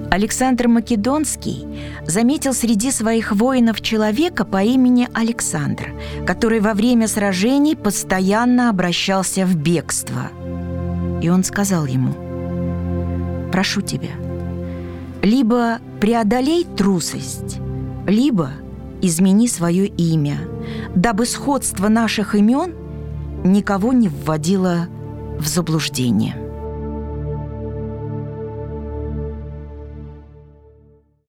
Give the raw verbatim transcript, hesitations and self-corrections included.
Александр Македонский заметил среди своих воинов человека по имени Александр, который во время сражений постоянно обращался в бегство. И он сказал ему: «Прошу тебя, либо преодолей трусость, либо измени свое имя, дабы сходство наших имен никого не вводило в заблуждение».